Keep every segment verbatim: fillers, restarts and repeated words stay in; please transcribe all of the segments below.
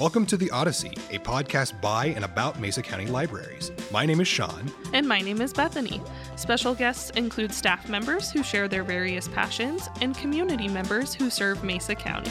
Welcome to The Odyssey, a podcast by and about Mesa County Libraries. My name is Sean. And my name is Bethany. Special guests include staff members who share their various passions and community members who serve Mesa County.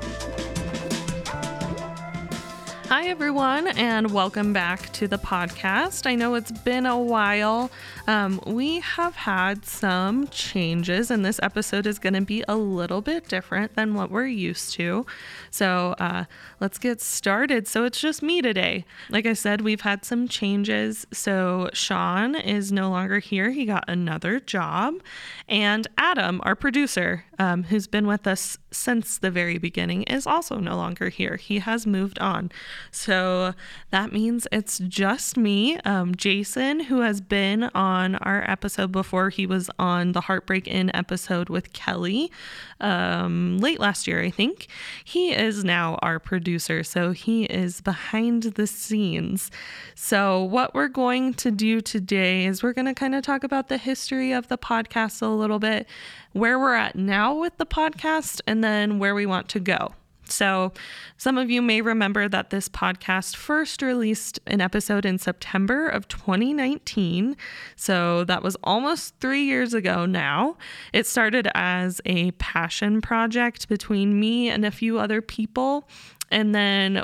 Hi, everyone, and welcome back to the podcast. I know it's been a while. Um, we have had some changes, and this episode is going to be a little bit different than what we're used to. So uh, let's get started. So it's just me today. Like I said, we've had some changes. So Sean is no longer here. He got another job. And Adam, our producer, um, who's been with us since the very beginning, is also no longer here. He has moved on. So that means it's just me. Um, Jason, who has been on our episode before, he was on the Heartbreak Inn episode with Kelly um, late last year, I think. He is now our producer, so he is behind the scenes. So what we're going to do today is we're going to kind of talk about the history of the podcast a little bit, where we're at now with the podcast, and then where we want to go. So some of you may remember that this podcast first released an episode in September of twenty nineteen. So that was almost three years ago now. It started as a passion project between me and a few other people. And then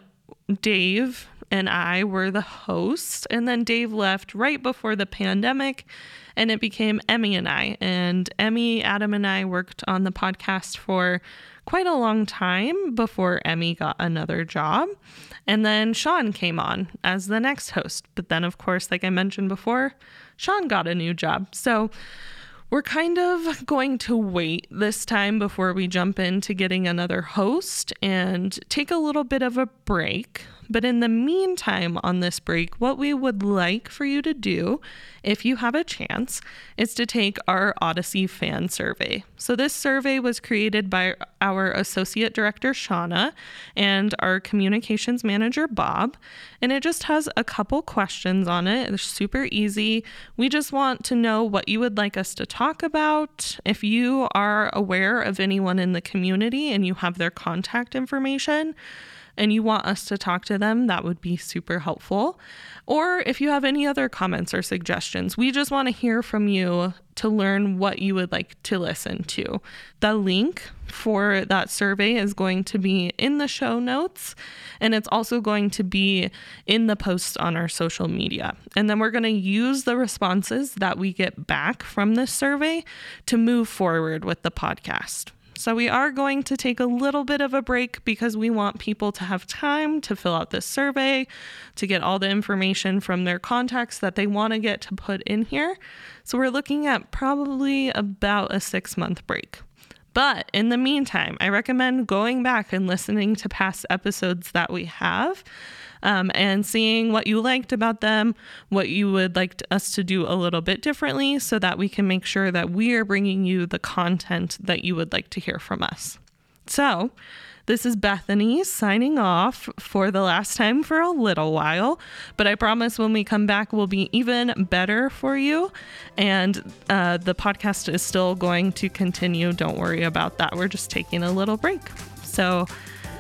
Dave and I were the hosts. And then Dave left right before the pandemic, and it became Emmy and I. And Emmy, Adam, and I worked on the podcast for quite a long time before Emmy got another job. And then Sean came on as the next host. But then, of course, like I mentioned before, Sean got a new job. So we're kind of going to wait this time before we jump into getting another host and take a little bit of a break. But in the meantime, on this break, what we would like for you to do, if you have a chance, is to take our Odyssey fan survey. So this survey was created by our associate director, Shauna, and our communications manager, Bob. And it just has a couple questions on it. It's super easy. We just want to know what you would like us to talk about. If you are aware of anyone in the community and you have their contact information, and you want us to talk to them, that would be super helpful. Or if you have any other comments or suggestions, we just want to hear from you to learn what you would like to listen to. The link for that survey is going to be in the show notes, and it's also going to be in the posts on our social media. And then we're going to use the responses that we get back from this survey to move forward with the podcast. So we are going to take a little bit of a break because we want people to have time to fill out this survey, to get all the information from their contacts that they want to get to put in here. So we're looking at probably about a six-month break. But in the meantime, I recommend going back and listening to past episodes that we have, um, and seeing what you liked about them, what you would like to, us to do a little bit differently, so that we can make sure that we are bringing you the content that you would like to hear from us. So this is Bethany signing off for the last time for a little while, but I promise when we come back, we'll be even better for you. And uh, the podcast is still going to continue. Don't worry about that. We're just taking a little break. So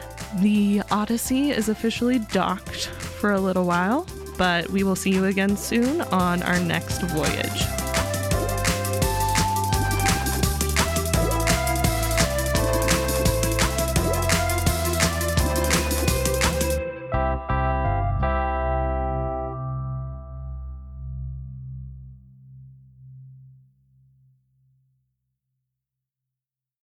the Odyssey is officially docked for a little while, but we will see you again soon on our next voyage.